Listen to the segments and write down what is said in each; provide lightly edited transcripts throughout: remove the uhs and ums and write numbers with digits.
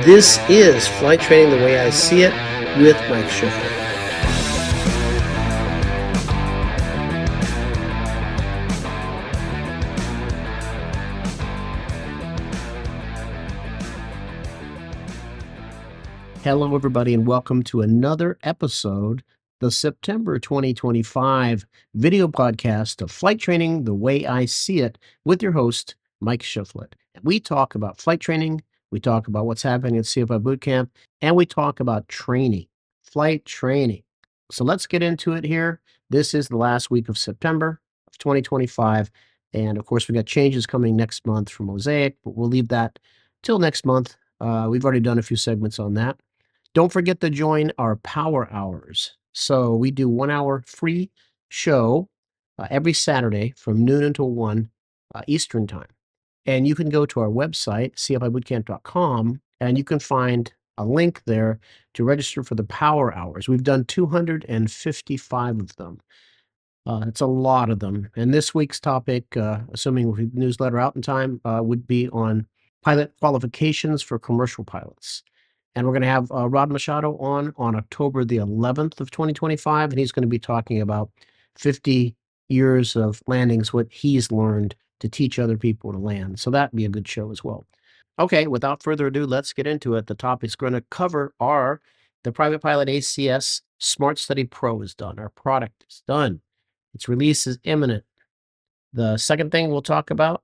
This is Flight Training the Way I See It with Mike Schiffler. Hello, everybody, and welcome to another episode, the September 2025 video podcast of Flight Training the Way I See It with your host, Mike Schiffler. We talk about flight training, we talk about what's happening at CFI Boot Camp, and we talk about training, flight training. So let's get into it here. This is the last week of September of 2025. And of course, we got changes coming next month for Mosaic, but we'll leave that till next month. We've already done a few segments on that. Don't forget to join our power hours. So we do 1 hour free show every Saturday from noon until 1 Eastern time. And you can go to our website, cfibootcamp.com, and you can find a link there to register for the power hours. We've done 255 of them. It's a lot of them. And this week's topic, assuming we have the newsletter out in time, would be on pilot qualifications for commercial pilots. And we're going to have Rod Machado on October the 11th of 2025, and he's going to be talking about 50 years of landings, what he's learned to teach other people to land. So that'd be a good show as well. Okay, without further ado, let's get into it. The topics we're going to cover are the Private Pilot ACS Smart Study Pro is done. Our product is done. Its release is imminent. The second thing we'll talk about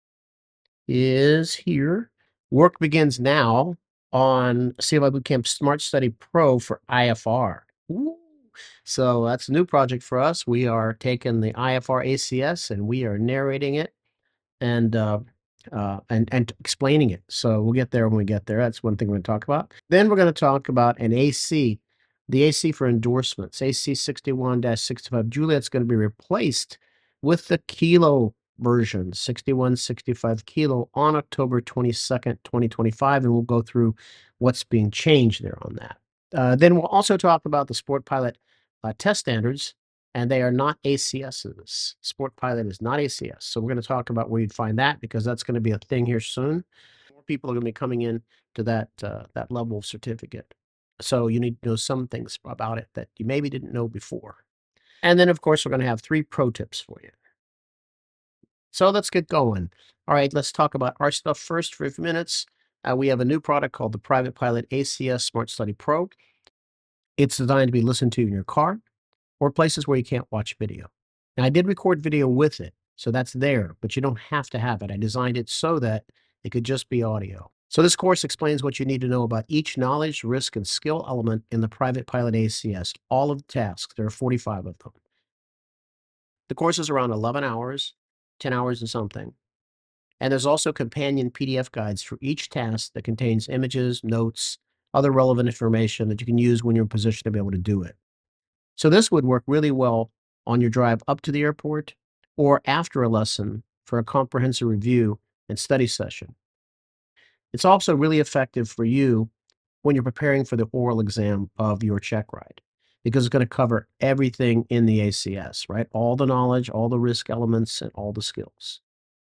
is here. Work begins now on CFI Bootcamp Smart Study Pro for IFR. Ooh. So that's a new project for us. We are taking the IFR ACS and we are narrating it and explaining it. So we'll get there when we get there. That's one thing we're going to talk about. Then we're going to talk about an AC, the AC for endorsements, AC 61-65 Juliet's going to be replaced with the Kilo version, 6165 Kilo, on October 22nd, 2025, and we'll go through what's being changed there on that. Then we'll also talk about the Sport Pilot test standards, and they are not ACSs. Sport Pilot is not ACS, so we're going to talk about where you'd find that, because that's going to be a thing here soon. More people are going to be coming in to that level of certificate. So you need to know some things about it that you maybe didn't know before. And then, of course, we're going to have 3 pro tips for you. So let's get going. All right, let's talk about our stuff first for a few minutes. We have a new product called the Private Pilot ACS Smart Study Pro. It's designed to be listened to in your car or places where you can't watch video. Now, I did record video with it, so that's there, but you don't have to have it. I designed it so that it could just be audio. So this course explains what you need to know about each knowledge, risk, and skill element in the Private Pilot ACS, all of the tasks. There are 45 of them. The course is around 11 hours. 10 hours and something. And there's also companion PDF guides for each task that contains images, notes, other relevant information that you can use when you're in position to be able to do it. So this would work really well on your drive up to the airport or after a lesson for a comprehensive review and study session. It's also really effective for you when you're preparing for the oral exam of your check ride, because it's going to cover everything in the ACS, right? All the knowledge, all the risk elements, and all the skills.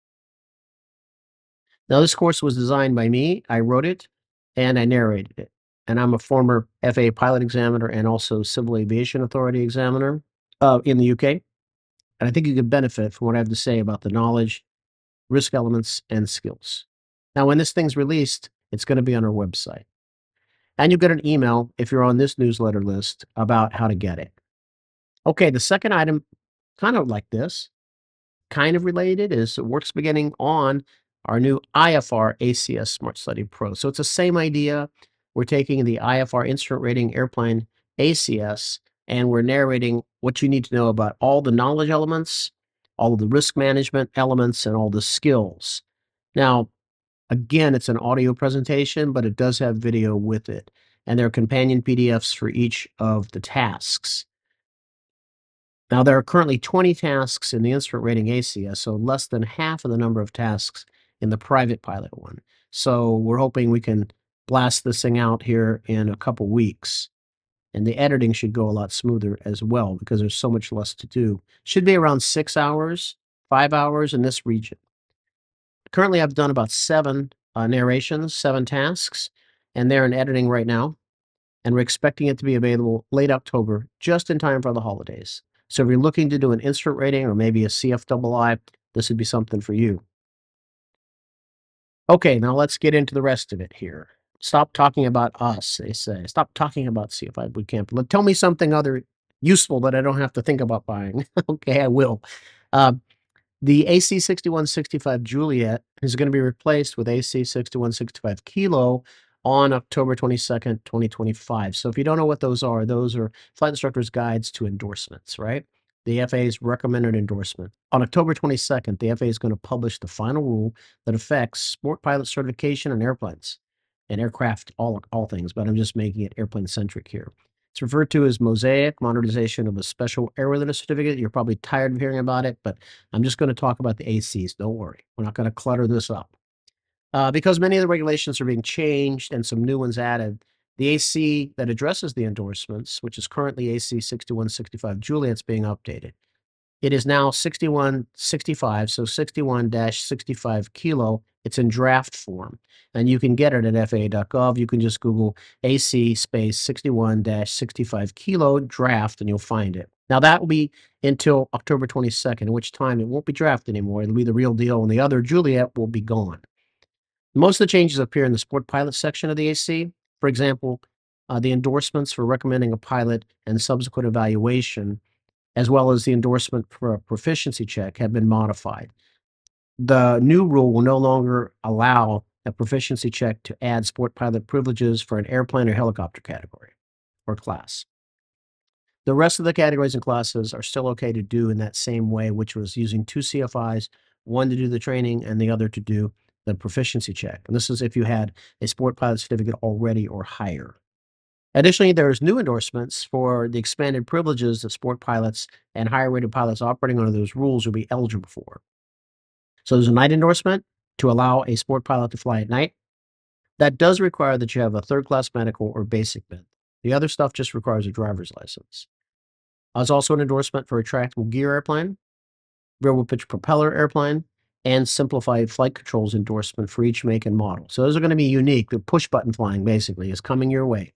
Now, this course was designed by me. I wrote it, and I narrated it. And I'm a former FAA pilot examiner and also Civil Aviation Authority examiner in the UK. And I think you could benefit from what I have to say about the knowledge, risk elements, and skills. Now, when this thing's released, it's going to be on our website. And you'll get an email if you're on this newsletter list about how to get it. Okay, the second item, kind of like this, kind of related, is work's beginning on our new IFR ACS Smart Study Pro. So it's the same idea. We're taking the IFR Instrument Rating Airplane ACS, and we're narrating what you need to know about all the knowledge elements, all of the risk management elements, and all the skills. Now, again, it's an audio presentation, but it does have video with it. And there are companion PDFs for each of the tasks. Now, there are currently 20 tasks in the Instrument Rating ACS, so less than half of the number of tasks in the Private Pilot one. So we're hoping we can blast this thing out here in a couple weeks. And the editing should go a lot smoother as well, because there's so much less to do. Should be around 6 hours, 5 hours in this region. Currently, I've done about 7 narrations, 7 tasks, and they're in editing right now, and we're expecting it to be available late October, just in time for the holidays. So if you're looking to do an instrument rating or maybe a CFII, this would be something for you. Okay, now let's get into the rest of it here. Stop talking about us, they say. Stop talking about CFI boot camp. Tell me something other useful that I don't have to think about buying. Okay, I will. Um, the AC6165 Juliet is going to be replaced with AC6165 Kilo on October 22nd, 2025. So if you don't know what those are flight instructors' guides to endorsements, right? The FAA's recommended endorsement. On October 22nd, the FAA is going to publish the final rule that affects sport pilot certification in airplanes and aircraft, all things, but I'm just making it airplane centric here. It's referred to as Mosaic modernization of a special airworthiness certificate. You're probably tired of hearing about it, but I'm just going to talk about the ACs. Don't worry. We're not going to clutter this up. Because many of the regulations are being changed and some new ones added, the AC that addresses the endorsements, which is currently AC 6165 Juliet's being updated. It is now 6165, so 61-65 Kilo. It's in draft form, and you can get it at FAA.gov. You can just Google AC space 61-65 Kilo draft, and you'll find it. Now, that will be until October 22nd, at which time it won't be draft anymore. It'll be the real deal, and the other Juliet will be gone. Most of the changes appear in the sport pilot section of the AC. For example, the endorsements for recommending a pilot and subsequent evaluation, as well as the endorsement for a proficiency check, have been modified. The new rule will no longer allow a proficiency check to add sport pilot privileges for an airplane or helicopter category or class. The rest of the categories and classes are still okay to do in that same way, which was using two CFIs, one to do the training and the other to do the proficiency check. And this is if you had a sport pilot certificate already or higher. Additionally, there's new endorsements for the expanded privileges that sport pilots and higher rated pilots operating under those rules will be eligible for. So there's a night endorsement to allow a sport pilot to fly at night. That does require that you have a third class medical or basic med. The other stuff just requires a driver's license. There's also an endorsement for a retractable gear airplane, variable pitch propeller airplane, and simplified flight controls endorsement for each make and model. So those are going to be unique. The push button flying basically is coming your way.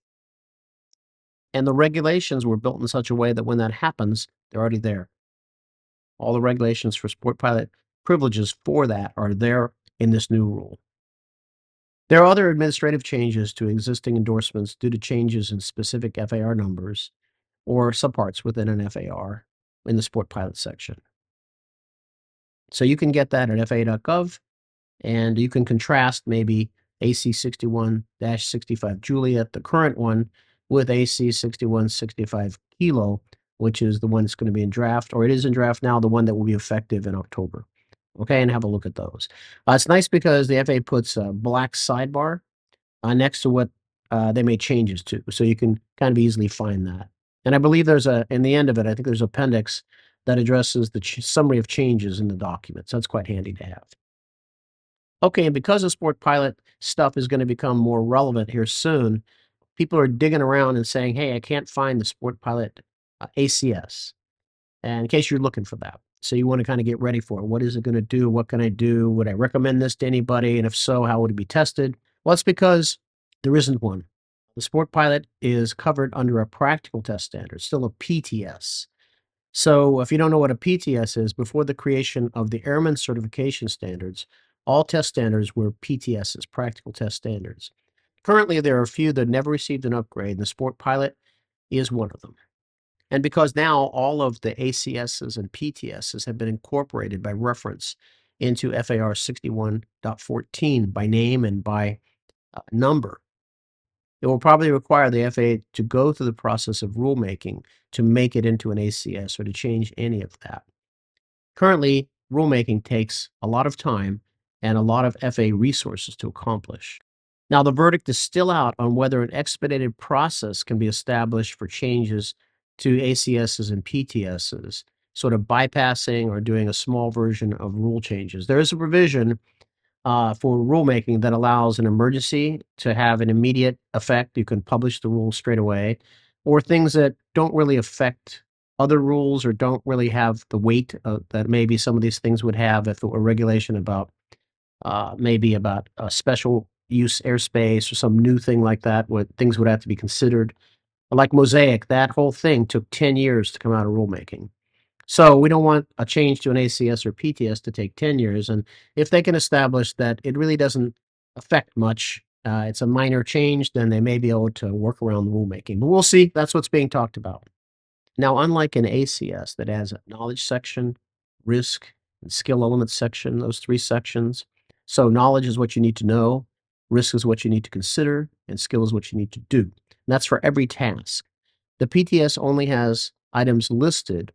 And the regulations were built in such a way that when that happens, they're already there. All the regulations for sport pilot privileges for that are there in this new rule. There are other administrative changes to existing endorsements due to changes in specific FAR numbers or subparts within an FAR in the sport pilot section. So you can get that at FAA.gov, and you can contrast maybe AC 61-65 Juliet, the current one, with AC 6165 Kilo, which is the one that's going to be in draft, or it is in draft now, the one that will be effective in October. Okay, and have a look at those. It's nice because the FAA puts a black sidebar next to what they made changes to, so you can kind of easily find that. And I believe there's in the end of it, I think there's an appendix that addresses the summary of changes in the document, so that's quite handy to have. Okay, and because the sport pilot stuff is going to become more relevant here soon, people are digging around and saying, hey, I can't find the sport pilot ACS. And in case you're looking for that. So you want to kind of get ready for it. What is it going to do? What can I do? Would I recommend this to anybody? And if so, how would it be tested? Well, it's because there isn't one. The sport pilot is covered under a practical test standard, still a PTS. So if you don't know what a PTS is, before the creation of the Airman Certification Standards, all test standards were PTSs, practical test standards. Currently, there are a few that never received an upgrade, and the sport pilot is one of them. And because now all of the ACSs and PTSs have been incorporated by reference into FAR 61.14 by name and by number, it will probably require the FAA to go through the process of rulemaking to make it into an ACS or to change any of that. Currently, rulemaking takes a lot of time and a lot of FAA resources to accomplish. Now, the verdict is still out on whether an expedited process can be established for changes to ACSs and PTSs, sort of bypassing or doing a small version of rule changes. There is a provision for rulemaking that allows an emergency to have an immediate effect. You can publish the rule straight away, or things that don't really affect other rules or don't really have the weight that maybe some of these things would have if it were regulation about maybe about a special use airspace or some new thing like that, what things would have to be considered. Like Mosaic, that whole thing took 10 years to come out of rulemaking. So we don't want a change to an ACS or PTS to take 10 years. And if they can establish that it really doesn't affect much, it's a minor change, then they may be able to work around the rulemaking. But we'll see. That's what's being talked about. Now, unlike an ACS that has a knowledge section, risk, and skill elements section, those three sections. So knowledge is what you need to know, risk is what you need to consider, and skill is what you need to do. And that's for every task. The PTS only has items listed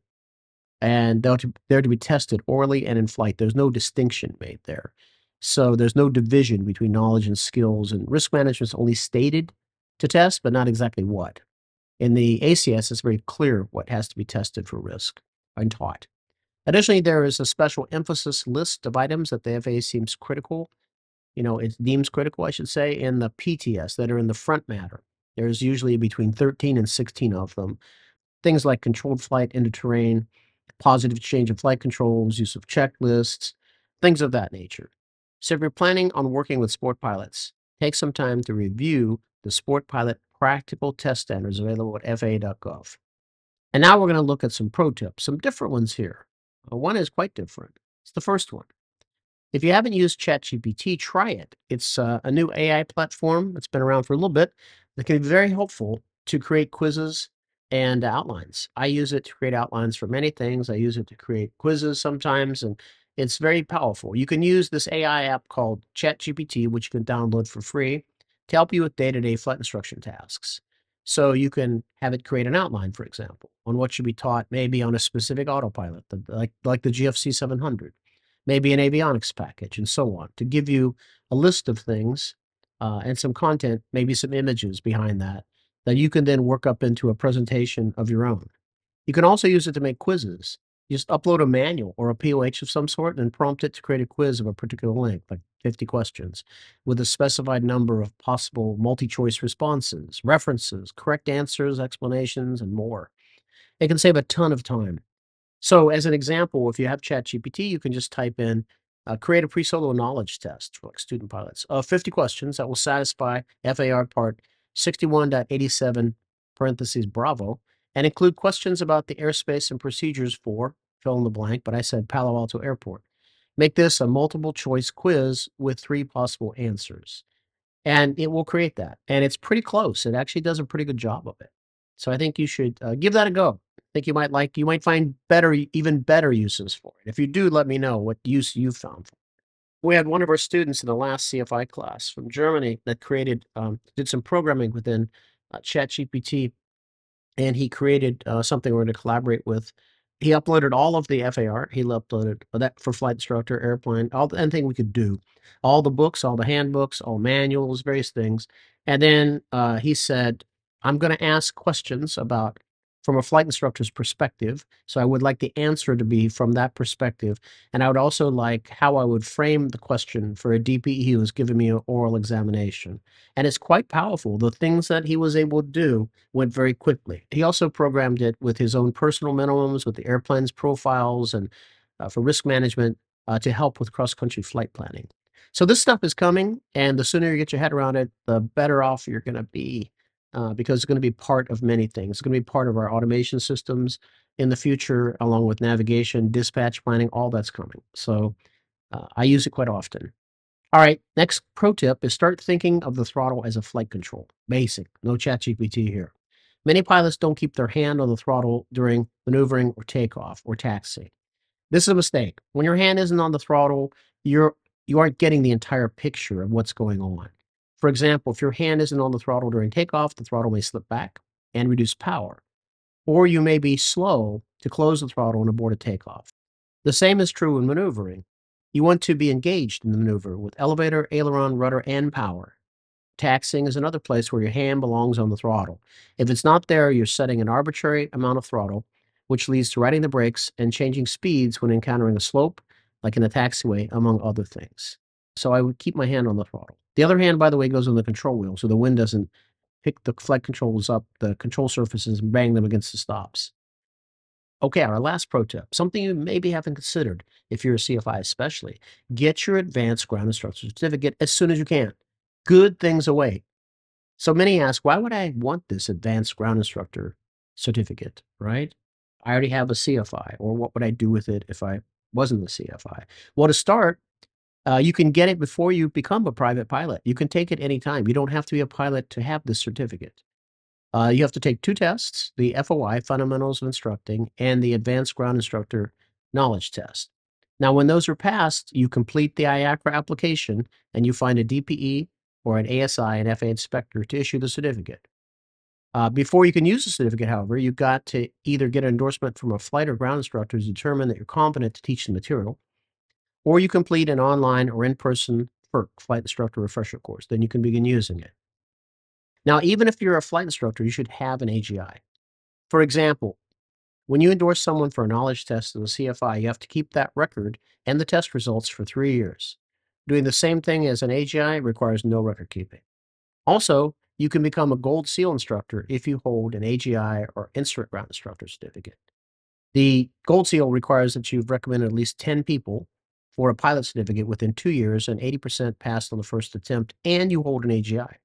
and they're to be tested orally and in flight. There's no distinction made there. So there's no division between knowledge and skills, and risk management is only stated to test, but not exactly what. In the ACS, it's very clear what has to be tested for risk and taught. Additionally, there is a special emphasis list of items that the FAA seems critical, it deems critical, I should say, in the PTS that are in the front matter. There's usually between 13 and 16 of them. Things like controlled flight into terrain, positive change of flight controls, use of checklists, things of that nature. So if you're planning on working with sport pilots, take some time to review the Sport Pilot Practical Test Standards available at FAA.gov. And now we're going to look at some pro tips, some different ones here. One is quite different. It's the first one. If you haven't used ChatGPT, try it. It's a new AI platform that's been around for a little bit that can be very helpful to create quizzes and outlines. I use it to create outlines for many things. I use it to create quizzes sometimes, and it's very powerful. You can use this AI app called ChatGPT, which you can download for free, to help you with day-to-day flight instruction tasks. So you can have it create an outline, for example, on what should be taught, maybe on a specific autopilot, like the GFC 700, maybe an avionics package, and so on, to give you a list of things and some content, maybe some images behind that you can then work up into a presentation of your own. You can also use it to make quizzes. You just upload a manual or a POH of some sort and prompt it to create a quiz of a particular length, like 50 questions, with a specified number of possible multi choice responses, references, correct answers, explanations, and more. It can save a ton of time. So, as an example, if you have ChatGPT, you can just type in create a pre solo knowledge test for like student pilots of 50 questions that will satisfy FAR Part 61.87 parentheses Bravo and include questions about the airspace and procedures for fill in the blank, but I said Palo Alto Airport. Make this a multiple choice quiz with three possible answers and it will create that. And it's pretty close. It actually does a pretty good job of it. So I think you should give that a go. I think you might find even better uses for it. If you do, let me know what use you found. We had one of our students in the last CFI class from Germany that did some programming within ChatGPT, and he created something we're going to collaborate with. He uploaded all of the FAR. He uploaded that for flight instructor, airplane, anything we could do, all the books, all the handbooks, all manuals, various things. And then he said, "I'm going to ask questions about from a flight instructor's perspective. So I would like the answer to be from that perspective, and I would also like how I would frame the question for a DPE who was giving me an oral examination." And it's quite powerful. The things that he was able to do went very quickly. He also programmed it with his own personal minimums, with the airplane's profiles, and for risk management to help with cross country flight planning. So this stuff is coming, and the sooner you get your head around it, the better off you're going to be because it's going to be part of many things. It's going to be part of our automation systems in the future, along with navigation, dispatch planning, all that's coming. So I use it quite often. All right, next pro tip is start thinking of the throttle as a flight control. Basic, no ChatGPT here. Many pilots don't keep their hand on the throttle during maneuvering or takeoff or taxi. This is a mistake. When your hand isn't on the throttle, you aren't getting the entire picture of what's going on. For example, if your hand isn't on the throttle during takeoff, the throttle may slip back and reduce power, or you may be slow to close the throttle and abort a takeoff. The same is true when maneuvering. You want to be engaged in the maneuver with elevator, aileron, rudder, and power. Taxiing is another place where your hand belongs on the throttle. If it's not there, you're setting an arbitrary amount of throttle, which leads to riding the brakes and changing speeds when encountering a slope, like in a taxiway, among other things. So I would keep my hand on the throttle. The other hand, by the way, goes on the control wheel, so the wind doesn't pick the flight controls up, the control surfaces, and bang them against the stops. Okay, our last pro tip, something you maybe haven't considered if you're a CFI especially, get your advanced ground instructor certificate as soon as you can. good things await. So many ask, why would I want this advanced ground instructor certificate, right? I already have a CFI, or what would I do with it if I wasn't a CFI? Well, to start, you can get it before you become a private pilot. You can take it anytime. You don't have to be a pilot to have this certificate. You have to take two tests, the FOI, Fundamentals of Instructing, and the Advanced Ground Instructor Knowledge Test. Now, when those are passed, you complete the IACRA application and you find a DPE or an ASI, an FAA inspector, to issue the certificate. Before you can use the certificate, however, you've got to either get an endorsement from a flight or ground instructor to determine that you're competent to teach the material, or you complete an online or in-person FERC, flight instructor refresher course. Then you can begin using it. Now, even if you're a flight instructor, you should have an AGI. For example, when you endorse someone for a knowledge test in the CFI, you have to keep that record and the test results for 3 years. Doing the same thing as an AGI requires no record keeping. Also, you can become a Gold SEAL instructor if you hold an AGI or Instrument Ground Instructor certificate. The Gold SEAL requires that you've recommended at least 10 people for a pilot certificate within 2 years and 80% passed on the first attempt, and you hold an AGI.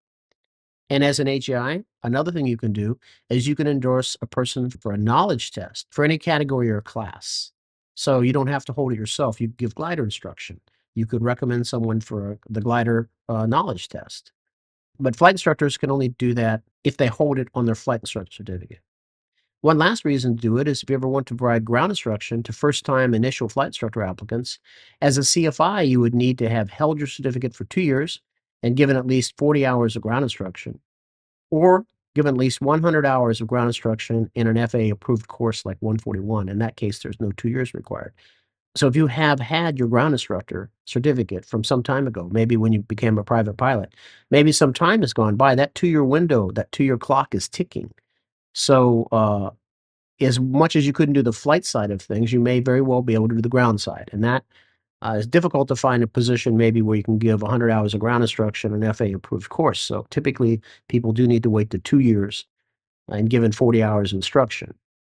And as an AGI, another thing you can do is you can endorse a person for a knowledge test for any category or class. So you don't have to hold it yourself. You give glider instruction. You could recommend someone for the glider knowledge test. But flight instructors can only do that if they hold it on their flight instructor certificate. One last reason to do it is if you ever want to provide ground instruction to first-time initial flight instructor applicants. As a CFI, you would need to have held your certificate for 2 years and given at least 40 hours of ground instruction, or given at least 100 hours of ground instruction in an FAA-approved course like 141. In that case, there's no 2 years required. So if you have had your ground instructor certificate from some time ago, maybe when you became a private pilot, maybe some time has gone by, that 2-year window, that 2-year clock is ticking. So, as much as you couldn't do the flight side of things, you may very well be able to do the ground side, and that is difficult to find a position maybe where you can give 100 hours of ground instruction in an FAA-approved course. So typically, people do need to wait to 2 years and given 40 hours instruction.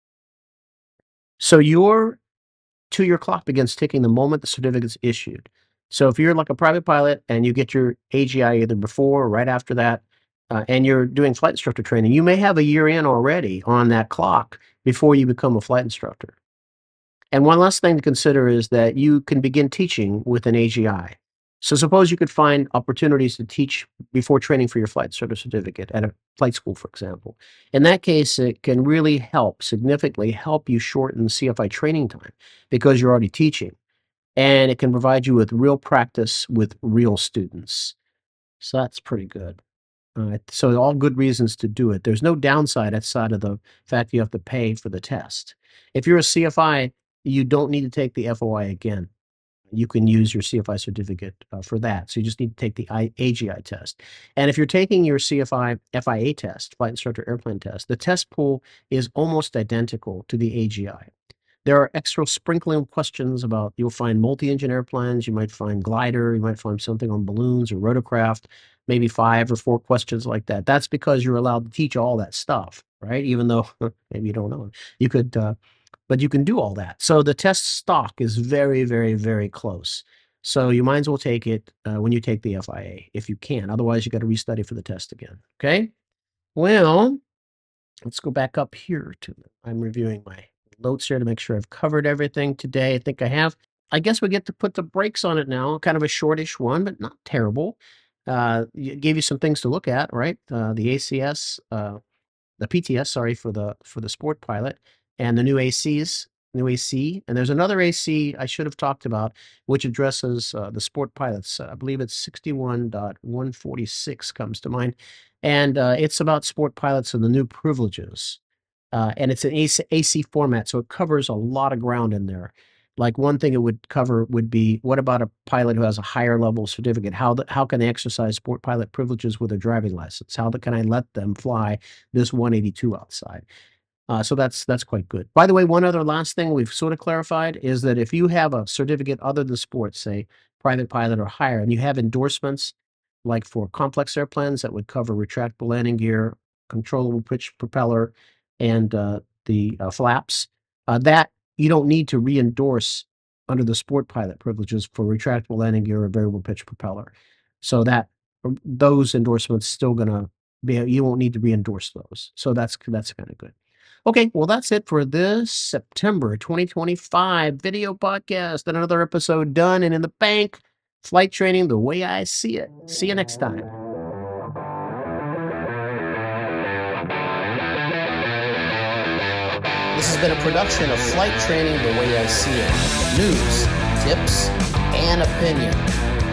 So your 2-year clock begins ticking the moment the certificate's issued. So if you're like a private pilot and you get your AGI either before or right after that, and you're doing flight instructor training, you may have a year in already on that clock before you become a flight instructor. And one last thing to consider is that you can begin teaching with an AGI. So suppose you could find opportunities to teach before training for your flight instructor certificate at a flight school, for example. In that case, it can really help, significantly help you shorten CFI training time because you're already teaching. And it can provide you with real practice with real students. So that's pretty good. So all good reasons to do it. There's no downside outside of the fact you have to pay for the test. If you're a CFI, you don't need to take the FOI again. You can use your CFI certificate for that. So you just need to take the AGI test. And if you're taking your CFI FIA test, flight instructor airplane test, the test pool is almost identical to the AGI. There are extra sprinkling questions about, you'll find multi-engine airplanes, you might find glider, you might find something on balloons or rotorcraft, maybe 5 or 4 questions like that. That's because you're allowed to teach all that stuff, right? Even though maybe you don't know it. You could, but you can do all that. So the test stock is very, very, very close. So you might as well take it when you take the FIA, if you can. Otherwise, you got to restudy for the test again. Okay? Well, let's go back up here to, I'm reviewing my notes here to make sure I've covered everything today. I think I have. I guess we get to put the brakes on it now. Kind of a shortish one, but not terrible. Gave you some things to look at, right? The ACS, the PTS, sorry, for the sport pilot, and the new ACs, new AC, and there's another AC I should have talked about, which addresses the sport pilots. I believe it's 61.146 comes to mind, and it's about sport pilots and the new privileges. And it's an AC format, so it covers a lot of ground in there. Like one thing it would cover would be, what about a pilot who has a higher level certificate? How can they exercise sport pilot privileges with a driving license? How can I let them fly this 182 outside? So that's quite good. By the way, one other last thing we've sort of clarified is that if you have a certificate other than sports, say private pilot or higher, and you have endorsements like for complex airplanes that would cover retractable landing gear, controllable pitch propeller, and the flaps, that you don't need to re-endorse under the sport pilot privileges for retractable landing gear or variable pitch propeller. So that those endorsements still gonna be, you won't need to re-endorse those. So that's kind of good. Okay, well, that's it for this September 2025 video podcast. Another episode done and in the bank. Flight training the way I see it. See you next time. This has been a production of Flight Training the Way I See It. News, tips, and opinion.